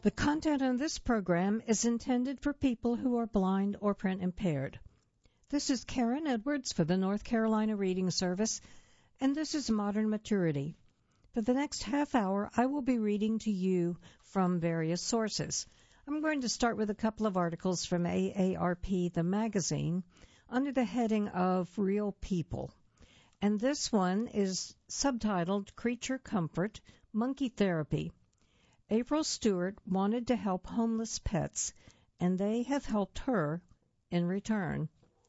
The content of this program is intended for people who are blind or print impaired. This is Karen Edwards for the North Carolina Reading Service, and this is Modern Maturity. For the next half hour, I will be reading to you from various sources. I'm going to start with a couple of articles from AARP, the magazine, under the heading of Real People. And this one is subtitled Creature Comfort, Monkey Therapy. April Stewart wanted to help homeless pets, and they have helped her in return.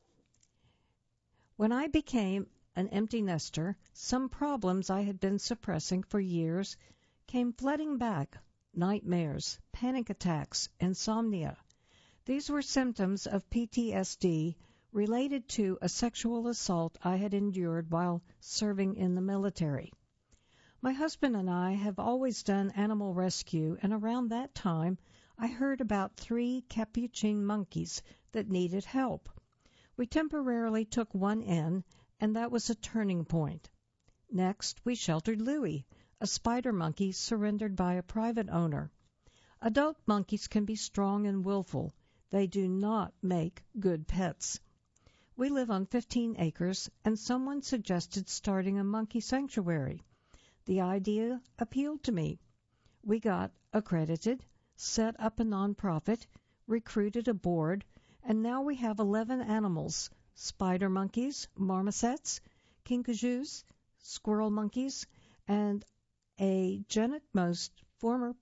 When I became an empty nester, some problems I had been suppressing for years came flooding back. Nightmares, panic attacks, insomnia. These were symptoms of PTSD related to a sexual assault I had endured while serving in the military. My husband and I have always done animal rescue, and around that time I heard about 3 capuchin monkeys that needed help. We temporarily took one in, and that was a turning point. Next, we sheltered Louie, a spider monkey surrendered by a private owner. Adult monkeys can be strong and willful. They do not make good pets. We live on 15 acres, and someone suggested starting a monkey sanctuary. The idea appealed to me. We got accredited, set up a nonprofit, recruited a board, and now we have 11 animals: spider monkeys, marmosets, kinkajous, squirrel monkeys, and most former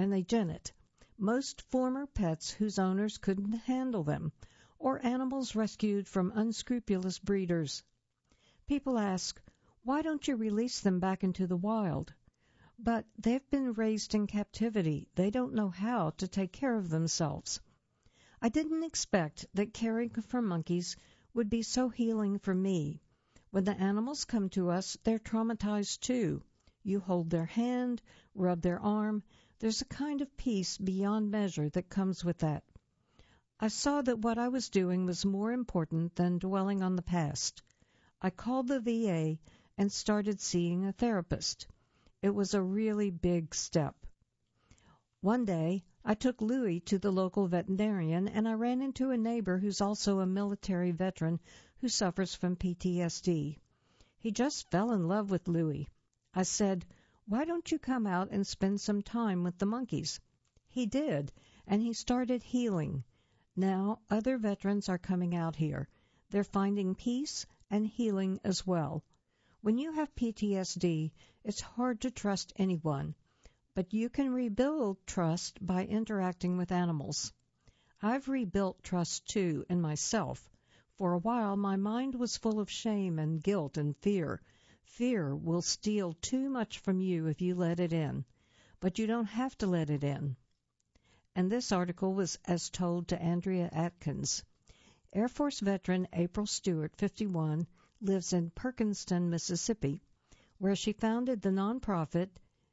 pets whose owners couldn't handle them, or animals rescued from unscrupulous breeders. People ask, why don't you release them back into the wild? But they've been raised in captivity. They don't know how to take care of themselves. I didn't expect that caring for monkeys would be so healing for me. When the animals come to us, they're traumatized too. You hold their hand, rub their arm. There's a kind of peace beyond measure that comes with that. I saw that what I was doing was more important than dwelling on the past. I called the VA and started seeing a therapist. It was a really big step. One day, I took Louie to the local veterinarian, and I ran into a neighbor who's also a military veteran who suffers from PTSD. He just fell in love with Louie. I said, why don't you come out and spend some time with the monkeys? He did, and he started healing. Now, other veterans are coming out here. They're finding peace and healing as well. When you have PTSD, it's hard to trust anyone, but you can rebuild trust by interacting with animals. I've rebuilt trust, too, in myself. For a while, my mind was full of shame and guilt and fear. Fear will steal too much from you if you let it in, but you don't have to let it in. And this article was as told to Andrea Atkins. Air Force veteran April Stewart, 51, lives in Perkinston, Mississippi, where she founded the nonprofit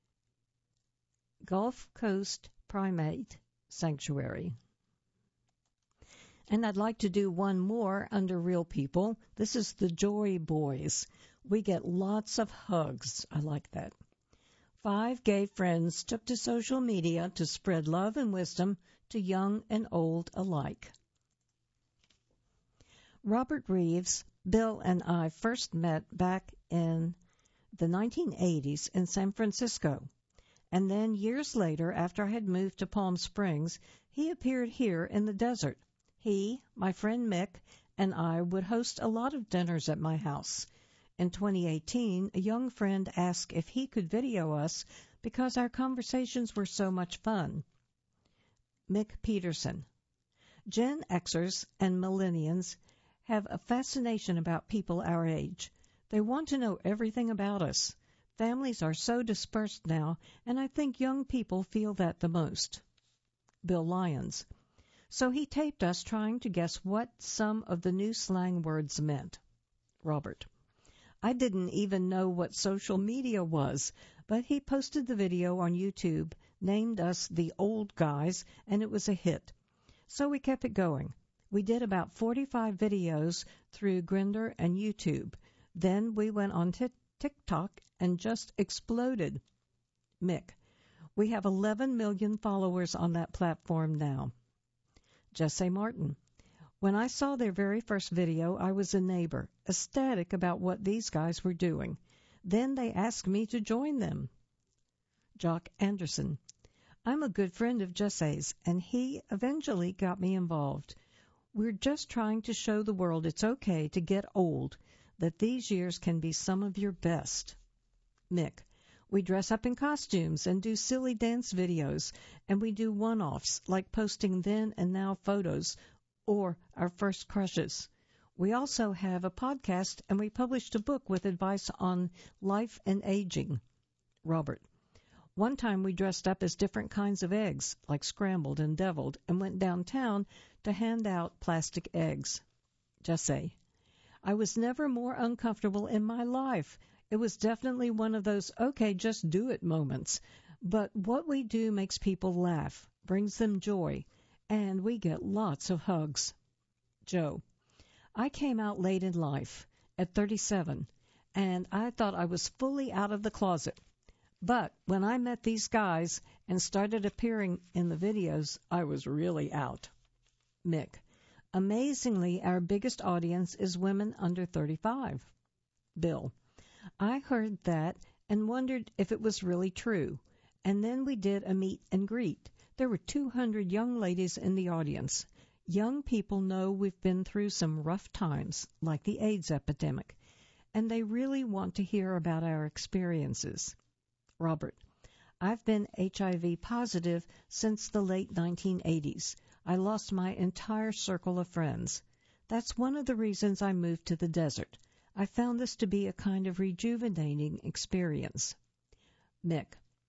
Gulf Coast Primate Sanctuary. And I'd like to do one more under Real People. This is the Joy Boys. We get lots of hugs. I like that. 5 gay friends took to social media to spread love and wisdom to young and old alike. Robert Reeves, Bill, and I first met back in the 1980s in San Francisco. And then years later, after I had moved to Palm Springs, he appeared here in the desert. He, my friend Mick, and I would host a lot of dinners at my house. In 2018, a young friend asked if he could video us because our conversations were so much fun. Mick Peterson. Gen Xers and millennials have a fascination about people our age. They want to know everything about us. Families are so dispersed now, and I think young people feel that the most. Bill Lyons. So he taped us trying to guess what some of the new slang words meant. Robert. I didn't even know what social media was, but he posted the video on YouTube, named us the old guys, and it was a hit. So we kept it going. We did about 45 videos through Grindr and YouTube. Then we went on TikTok and just exploded. Mick. We have 11 million followers on that platform now. Jesse Martin. When I saw their very first video, I was a neighbor, ecstatic about what these guys were doing. Then they asked me to join them. Jock Anderson. I'm a good friend of Jesse's, and he eventually got me involved. We're just trying to show the world it's okay to get old, that these years can be some of your best. Mick. We dress up in costumes and do silly dance videos, and we do one-offs like posting then and now photos or our first crushes. We also have a podcast, and we published a book with advice on life and aging. Robert. One time we dressed up as different kinds of eggs, like scrambled and deviled, and went downtown to hand out plastic eggs. Jesse. I was never more uncomfortable in my life. It was definitely one of those, okay, just do it moments. But what we do makes people laugh, brings them joy, and we get lots of hugs. Joe. I came out late in life, at 37, and I thought I was fully out of the closet. But when I met these guys and started appearing in the videos, I was really out. Mick. Amazingly, our biggest audience is women under 35. Bill. I heard that and wondered if it was really true. And then we did a meet and greet. There were 200 young ladies in the audience. Young people know we've been through some rough times, like the AIDS epidemic, and they really want to hear about our experiences. Robert. I've been HIV positive since the late 1980s. I lost my entire circle of friends. That's one of the reasons I moved to the desert. I found this to be a kind of rejuvenating experience. Mick.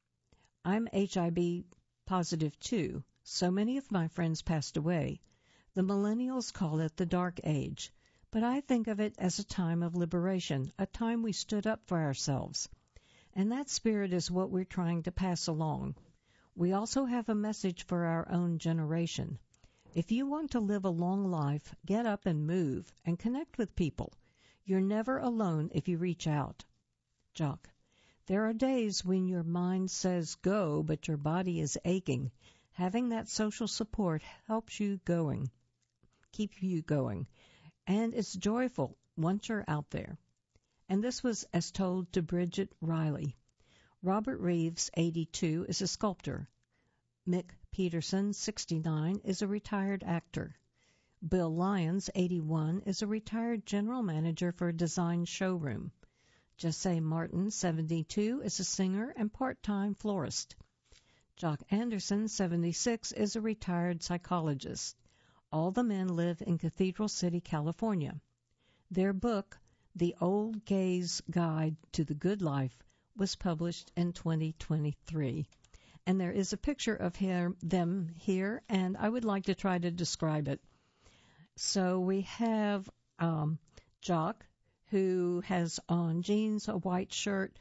I'm HIV positive too. So many of my friends passed away. The millennials call it the dark age, but I think of it as a time of liberation, a time we stood up for ourselves. And that spirit is what we're trying to pass along. We also have a message for our own generation. If you want to live a long life, get up and move and connect with people. You're never alone if you reach out. Jock. There are days when your mind says go, but your body is aching. Having that social support helps you going, keep you going, and it's joyful once you're out there. And this was as told to Bridget Riley. Robert Reeves, 82, is a sculptor. Mick Peterson, 69, is a retired actor. Bill Lyons, 81, is a retired general manager for a design showroom. Jesse Martin, 72, is a singer and part-time florist. Jock Anderson, 76, is a retired psychologist. All the men live in Cathedral City, California. Their book, The Old Gay's Guide to the Good Life, was published in 2023. And there is a picture of them here, and I would like to try to describe it. So we have Jock, who has on jeans, a white shirt,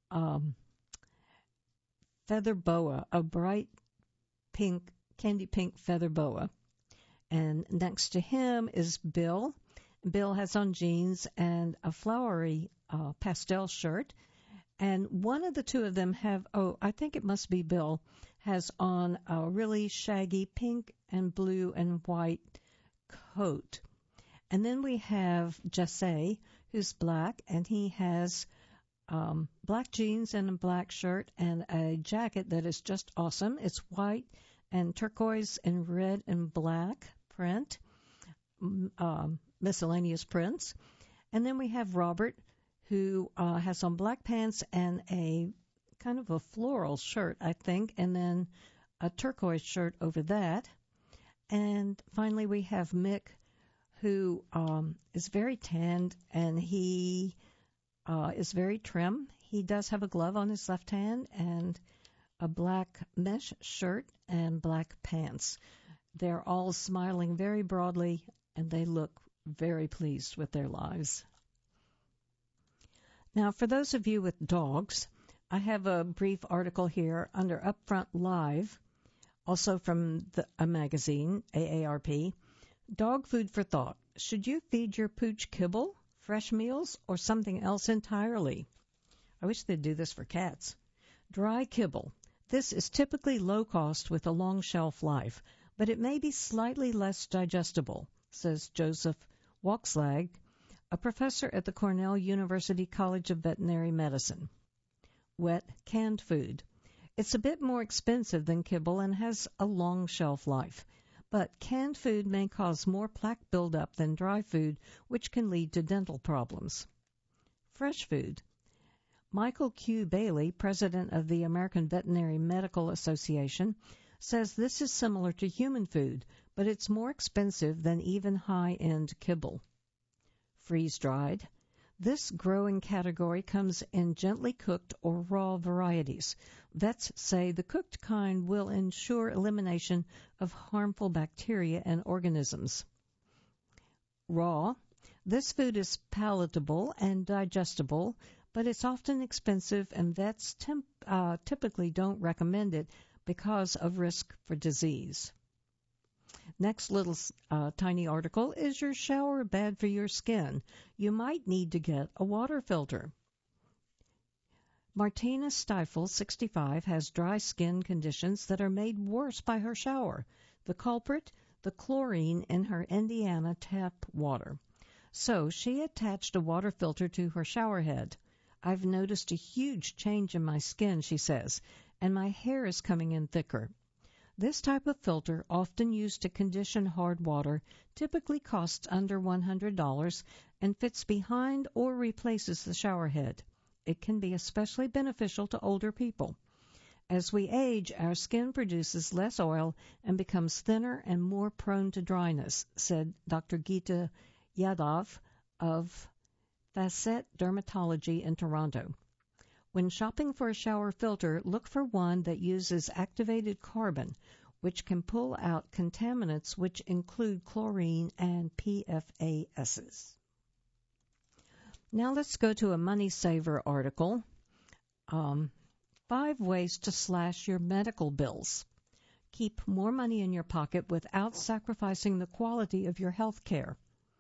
feather boa, a bright pink, candy pink feather boa. And next to him is Bill. Bill has on jeans and a flowery pastel shirt. And one of the two of them I think it must be Bill, has on a really shaggy pink and blue and white coat. And then we have Jesse, who's black, and he has black jeans and a black shirt and a jacket that is just awesome. It's white and turquoise and red and black print, miscellaneous prints. And then we have Robert, who has on black pants and a kind of a floral shirt, I think, and then a turquoise shirt over that. And finally, we have Mick, who is very tanned, and he is very trim. He does have a glove on his left hand and a black mesh shirt and black pants. They're all smiling very broadly, and they look very pleased with their lives. Now, for those of you with dogs, I have a brief article here under Upfront Live, also from a magazine, AARP. Dog food for thought. Should you feed your pooch kibble, fresh meals, or something else entirely? I wish they'd do this for cats. Dry kibble. This is typically low cost with a long shelf life, but it may be slightly less digestible, says Joseph Walkslag, a professor at the Cornell University College of Veterinary Medicine. Wet canned food. It's a bit more expensive than kibble and has a long shelf life, but canned food may cause more plaque buildup than dry food, which can lead to dental problems. Fresh food. Michael Q. Bailey, president of the American Veterinary Medical Association, says this is similar to human food, but it's more expensive than even high-end kibble. Freeze-dried. This growing category comes in gently cooked or raw varieties. Vets say the cooked kind will ensure elimination of harmful bacteria and organisms. Raw. This food is palatable and digestible, but it's often expensive, and vets typically don't recommend it because of risk for disease. Next little tiny article, is your shower bad for your skin? You might need to get a water filter. Martina Stiefel, 65, has dry skin conditions that are made worse by her shower. The culprit, the chlorine in her Indiana tap water. So she attached a water filter to her shower head. I've noticed a huge change in my skin, she says, and my hair is coming in thicker. This type of filter, often used to condition hard water, typically costs under $100 and fits behind or replaces the shower head. It can be especially beneficial to older people. As we age, our skin produces less oil and becomes thinner and more prone to dryness, said Dr. Geeta Yadav of Facet Dermatology in Toronto. When shopping for a shower filter, look for one that uses activated carbon, which can pull out contaminants which include chlorine and PFASs. Now let's go to a Money Saver article. 5 ways to slash your medical bills. Keep more money in your pocket without sacrificing the quality of your health care.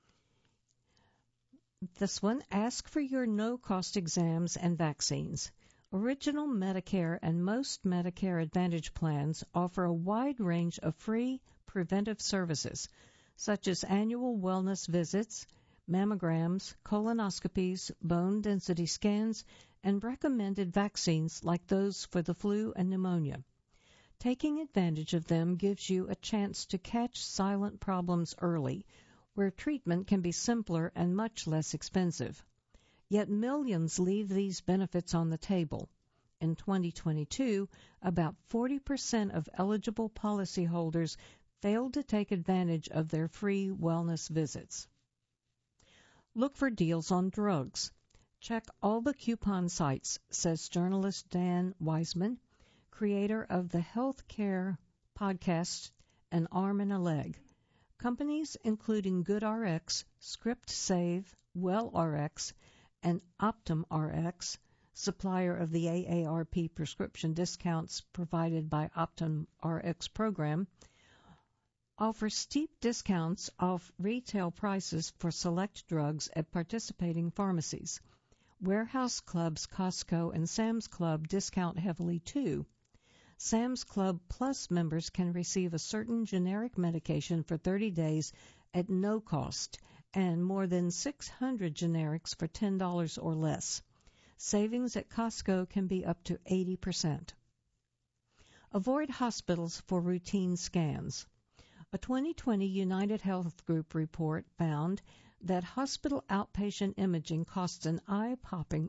This one, ask for your no-cost exams and vaccines. Original Medicare and most Medicare Advantage plans offer a wide range of free preventive services, such as annual wellness visits, mammograms, colonoscopies, bone density scans, and recommended vaccines like those for the flu and pneumonia. Taking advantage of them gives you a chance to catch silent problems early, where treatment can be simpler and much less expensive. Yet millions leave these benefits on the table. In 2022, about 40% of eligible policyholders failed to take advantage of their free wellness visits. Look for deals on drugs. Check all the coupon sites, says journalist Dan Wiseman, creator of the healthcare podcast An Arm and a Leg. Companies including GoodRx, ScriptSave, WellRx, and OptumRx, supplier of the AARP prescription discounts provided by OptumRx program, offer steep discounts off retail prices for select drugs at participating pharmacies. Warehouse clubs Costco and Sam's Club discount heavily too. Sam's Club Plus members can receive a certain generic medication for 30 days at no cost and more than 600 generics for $10 or less. Savings at Costco can be up to 80%. Avoid hospitals for routine scans. A 2020 United Health Group report found that hospital outpatient imaging costs an eye-popping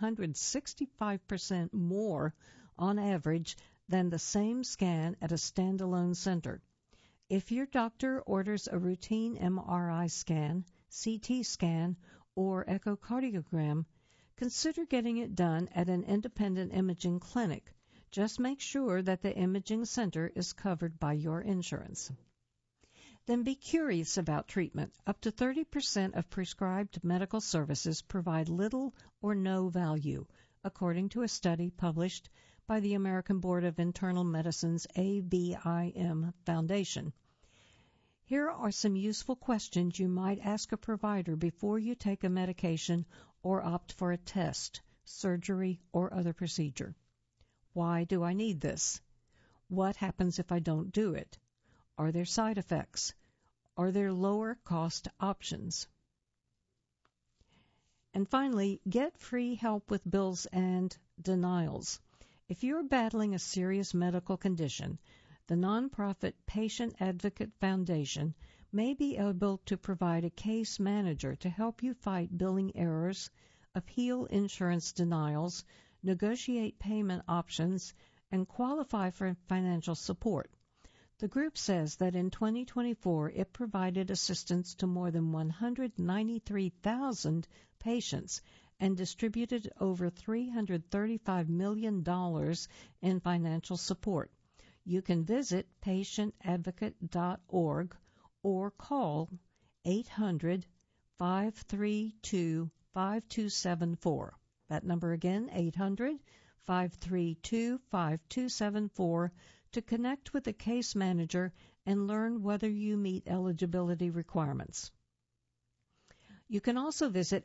165% more on average than the same scan at a standalone center. If your doctor orders a routine MRI scan, CT scan, or echocardiogram, consider getting it done at an independent imaging clinic. Just make sure that the imaging center is covered by your insurance. Then be curious about treatment. Up to 30% of prescribed medical services provide little or no value, according to a study published by the American Board of Internal Medicine's ABIM Foundation. Here are some useful questions you might ask a provider before you take a medication or opt for a test, surgery, or other procedure. Why do I need this? What happens if I don't do it? Are there side effects? Are there lower cost options? And finally, get free help with bills and denials. If you're battling a serious medical condition, the nonprofit Patient Advocate Foundation may be able to provide a case manager to help you fight billing errors, appeal insurance denials, negotiate payment options, and qualify for financial support. The group says that in 2024 it provided assistance to more than 193,000 patients and distributed over $335 million in financial support. You can visit patientadvocate.org or call 800-532-5274. That number again, 800-532-5274, to connect with a case manager and learn whether you meet eligibility requirements. You can also visit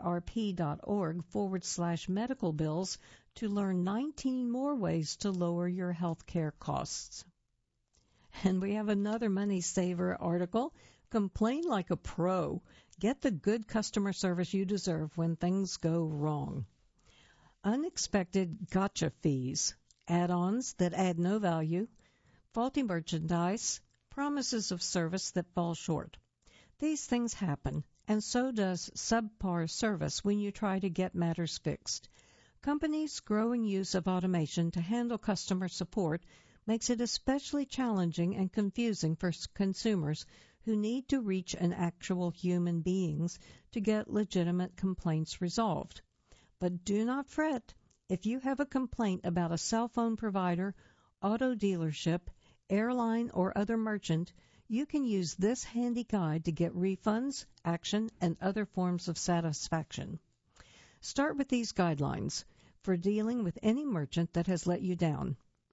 aarp.org/medical bills to learn 19 more ways to lower your health care costs. And we have another Money Saver article, Complain Like a Pro. Get the good customer service you deserve when things go wrong. Unexpected gotcha fees, add-ons that add no value, faulty merchandise, promises of service that fall short. These things happen, and so does subpar service when you try to get matters fixed. Companies' growing use of automation to handle customer support makes it especially challenging and confusing for consumers who need to reach an actual human beings to get legitimate complaints resolved. But do not fret. If you have a complaint about a cell phone provider, auto dealership, airline, or other merchant, you can use this handy guide to get refunds, action, and other forms of satisfaction. Start with these guidelines for dealing with any merchant that has let you down.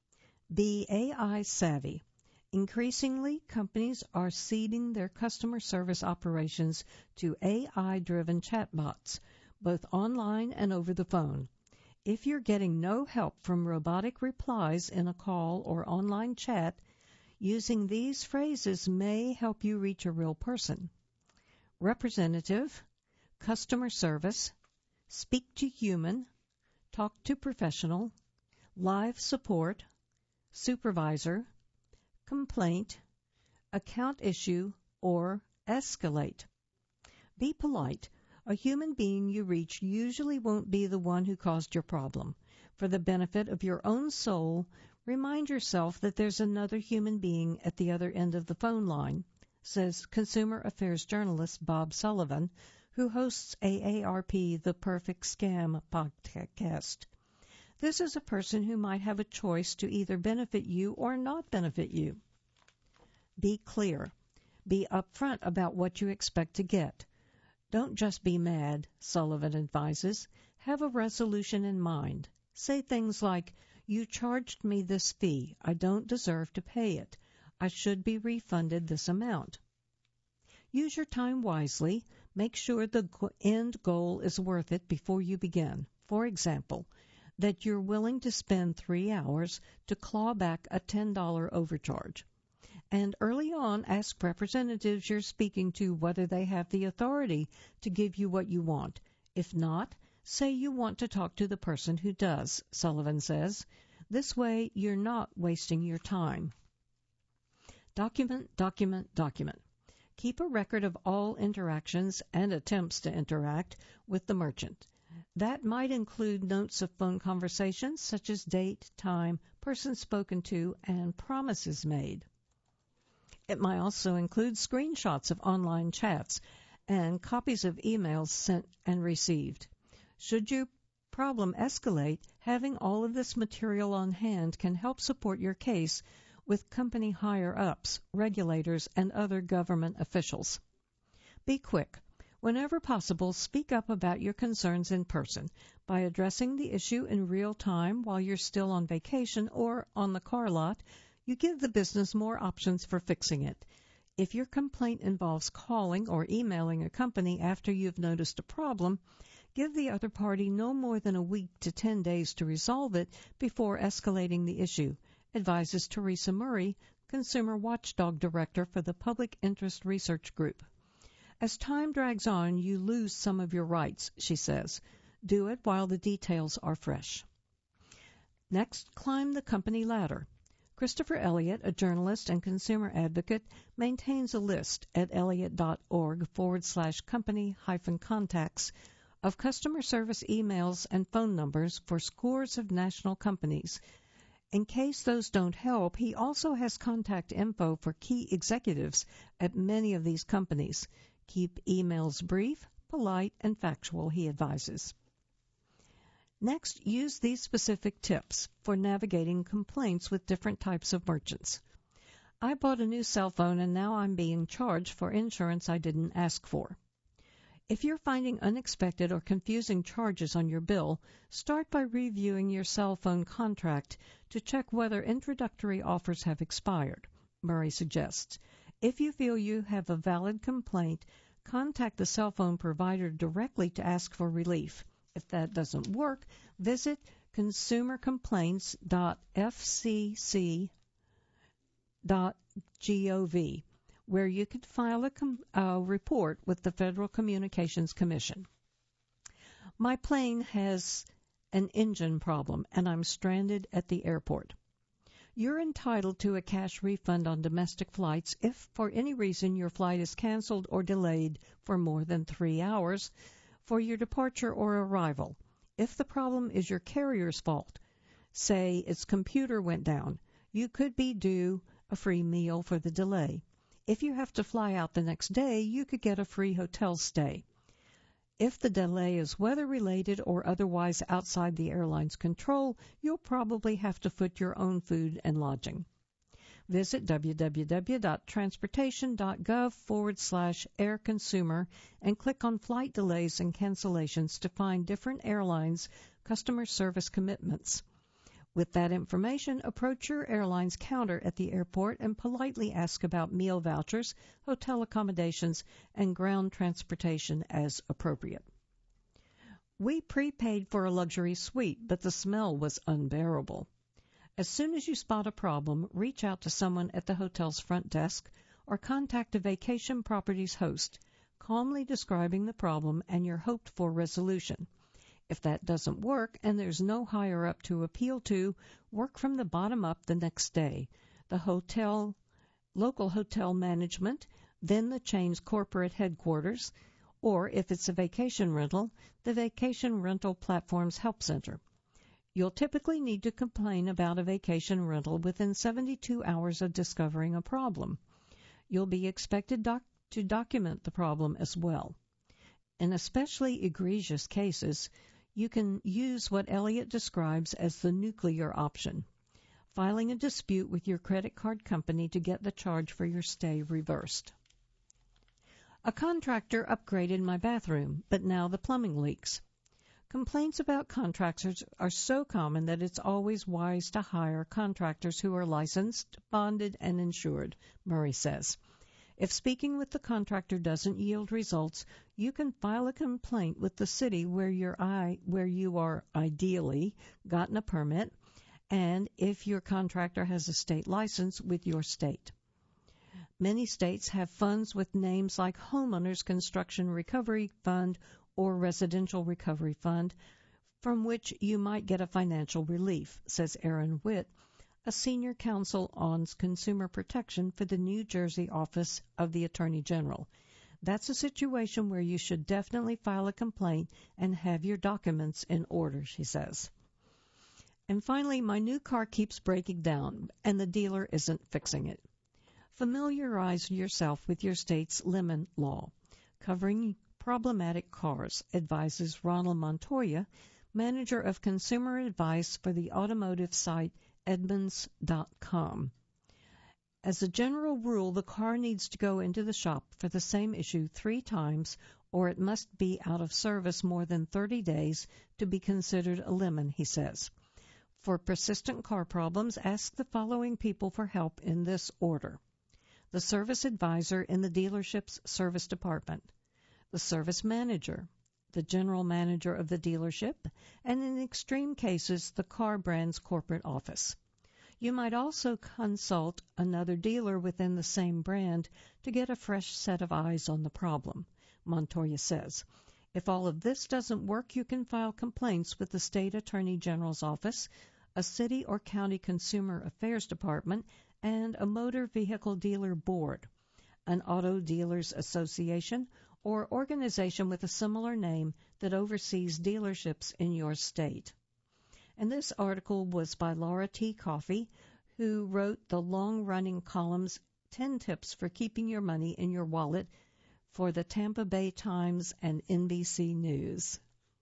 Be AI savvy. Increasingly, companies are ceding their customer service operations to AI-driven chatbots, both online and over the phone. If you're getting no help from robotic replies in a call or online chat, using these phrases may help you reach a real person. Representative, customer service, speak to human, talk to professional, live support, supervisor, complaint, account issue, or escalate. Be polite. A human being you reach usually won't be the one who caused your problem. For the benefit of your own soul, remind yourself that there's another human being at the other end of the phone line, says consumer affairs journalist Bob Sullivan, who hosts AARP The Perfect Scam podcast. This is a person who might have a choice to either benefit you or not benefit you. Be clear. Be upfront about what you expect to get. Don't just be mad, Sullivan advises. Have a resolution in mind. Say things like, you charged me this fee. I don't deserve to pay it. I should be refunded this amount. Use your time wisely. Make sure the end goal is worth it before you begin. For example, that you're willing to spend 3 hours to claw back a $10 overcharge. And early on, ask representatives you're speaking to whether they have the authority to give you what you want. If not, say you want to talk to the person who does, Sullivan says. This way, you're not wasting your time. Document, document, document. Keep a record of all interactions and attempts to interact with the merchant. That might include notes of phone conversations such as date, time, person spoken to, and promises made. It might also include screenshots of online chats and copies of emails sent and received. Should your problem escalate, having all of this material on hand can help support your case with company higher-ups, regulators, and other government officials. Be quick. Whenever possible, speak up about your concerns in person by addressing the issue in real time while you're still on vacation or on the car lot. You give the business more options for fixing it. If your complaint involves calling or emailing a company after you've noticed a problem, Give the other party no more than a week to 10 days to resolve it before escalating the issue, advises Teresa Murray, Consumer Watchdog Director for the Public Interest Research Group. As time drags on, you lose some of your rights, she says. Do it while the details are fresh. Next, climb the company ladder. Christopher Elliott, a journalist and consumer advocate, maintains a list at elliott.org/company-contacts of customer service emails and phone numbers for scores of national companies. In case those don't help, he also has contact info for key executives at many of these companies. Keep emails brief, polite, and factual, he advises. Next, use these specific tips for navigating complaints with different types of merchants. I bought a new cell phone and now I'm being charged for insurance I didn't ask for. If you're finding unexpected or confusing charges on your bill, start by reviewing your cell phone contract to check whether introductory offers have expired, Murray suggests. If you feel you have a valid complaint, contact the cell phone provider directly to ask for relief. If that doesn't work, visit consumercomplaints.fcc.gov, where you can file a report with the Federal Communications Commission. My plane has an engine problem, and I'm stranded at the airport. You're entitled to a cash refund on domestic flights if, for any reason, your flight is canceled or delayed for more than 3 hours for your departure or arrival. If the problem is your carrier's fault, say its computer went down, you could be due a free meal for the delay. If you have to fly out the next day, you could get a free hotel stay. If the delay is weather-related or otherwise outside the airline's control, you'll probably have to foot your own food and lodging. Visit www.transportation.gov/airconsumer and click on Flight Delays and Cancellations to find different airlines' customer service commitments. With that information, approach your airline's counter at the airport and politely ask about meal vouchers, hotel accommodations, and ground transportation as appropriate. We prepaid for a luxury suite, but the smell was unbearable. As soon as you spot a problem, reach out to someone at the hotel's front desk or contact a vacation property's host, calmly describing the problem and your hoped-for resolution. If that doesn't work and there's no higher-up to appeal to, work from the bottom up the next day. The local hotel management, then the chain's corporate headquarters, or if it's a vacation rental, the Vacation Rental Platforms Help Center. You'll typically need to complain about a vacation rental within 72 hours of discovering a problem. You'll be expected to document the problem as well. In especially egregious cases, you can use what Elliott describes as the nuclear option, filing a dispute with your credit card company to get the charge for your stay reversed. A contractor upgraded my bathroom, but now the plumbing leaks. Complaints about contractors are so common that it's always wise to hire contractors who are licensed, bonded, and insured, Murray says. If speaking with the contractor doesn't yield results, you can file a complaint with the city where you are ideally gotten a permit, and if your contractor has a state license, with your state. Many states have funds with names like Homeowners Construction Recovery Fund or Residential Recovery Fund, from which you might get a financial relief, says Aaron Witt, a senior counsel on consumer protection for the New Jersey Office of the Attorney General. That's a situation where you should definitely file a complaint and have your documents in order, she says. And finally, my new car keeps breaking down, and the dealer isn't fixing it. Familiarize yourself with your state's Lemon Law, covering problematic cars, advises Ronald Montoya, manager of consumer advice for the automotive site Edmunds.com. As a general rule, the car needs to go into the shop for the same issue 3 times, or it must be out of service more than 30 days to be considered a lemon, he says. For persistent car problems, ask the following people for help in this order: the service advisor in the dealership's service department, the service manager, the general manager of the dealership, and in extreme cases, the car brand's corporate office. You might also consult another dealer within the same brand to get a fresh set of eyes on the problem, Montoya says. If all of this doesn't work, you can file complaints with the State Attorney General's office, a city or county consumer affairs department, and a motor vehicle dealer board, an auto dealers association, or organization with a similar name that oversees dealerships in your state. And this article was by Laura T. Coffey, who wrote the long-running columns 10 Tips for Keeping Your Money in Your Wallet for the Tampa Bay Times and NBC News.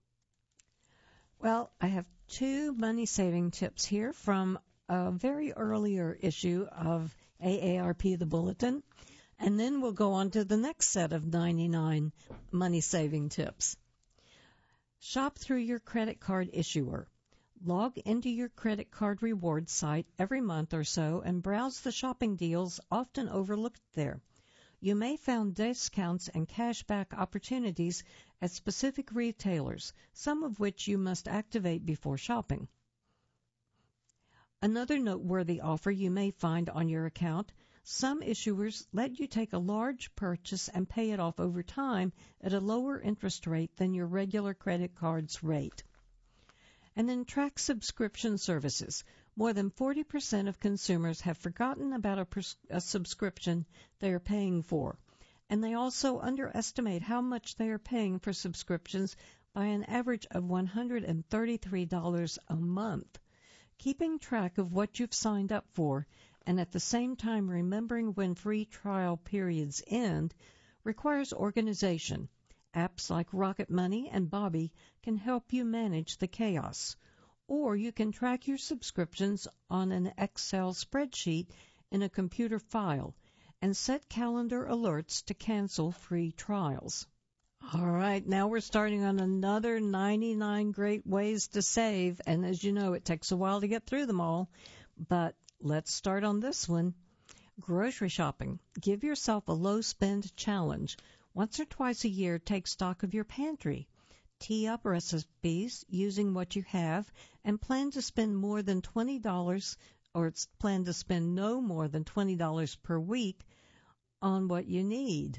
Well, I have 2 money-saving tips here from a very earlier issue of AARP The Bulletin, and then we'll go on to the next set of 99 money-saving tips. Shop through your credit card issuer. Log into your credit card rewards site every month or so and browse the shopping deals often overlooked there. You may find discounts and cashback opportunities at specific retailers, some of which you must activate before shopping. Another noteworthy offer you may find on your account: some issuers let you take a large purchase and pay it off over time at a lower interest rate than your regular credit card's rate. And then track subscription services. More than 40% of consumers have forgotten about a subscription they are paying for, and they also underestimate how much they are paying for subscriptions by an average of $133 a month. Keeping track of what you've signed up for and at the same time remembering when free trial periods end requires organization. Apps like Rocket Money and Bobby can help you manage the chaos. Or you can track your subscriptions on an Excel spreadsheet in a computer file and set calendar alerts to cancel free trials. All right, now we're starting on another 99 great ways to save, and as you know, it takes a while to get through them all, but let's start on this one. Grocery shopping. Give yourself a low-spend challenge. Once or twice a year, take stock of your pantry. Tee up recipes using what you have and plan to spend more than $20 or plan to spend no more than $20 per week on what you need.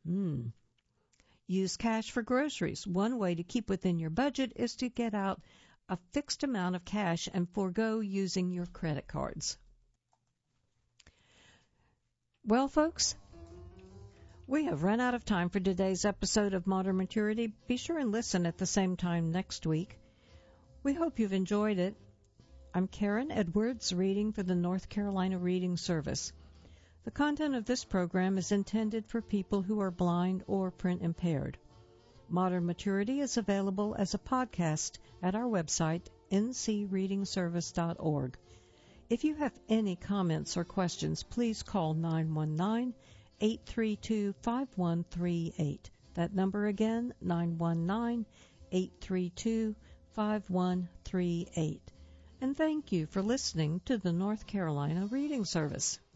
Use cash for groceries. One way to keep within your budget is to get out a fixed amount of cash and forego using your credit cards. Well, folks, we have run out of time for today's episode of Modern Maturity. Be sure and listen at the same time next week. We hope you've enjoyed it. I'm Karen Edwards, reading for the North Carolina Reading Service. The content of this program is intended for people who are blind or print impaired. Modern Maturity is available as a podcast at our website, ncreadingservice.org. If you have any comments or questions, please call 919-832-5138. That number again, 919-832-5138. And thank you for listening to the North Carolina Reading Service.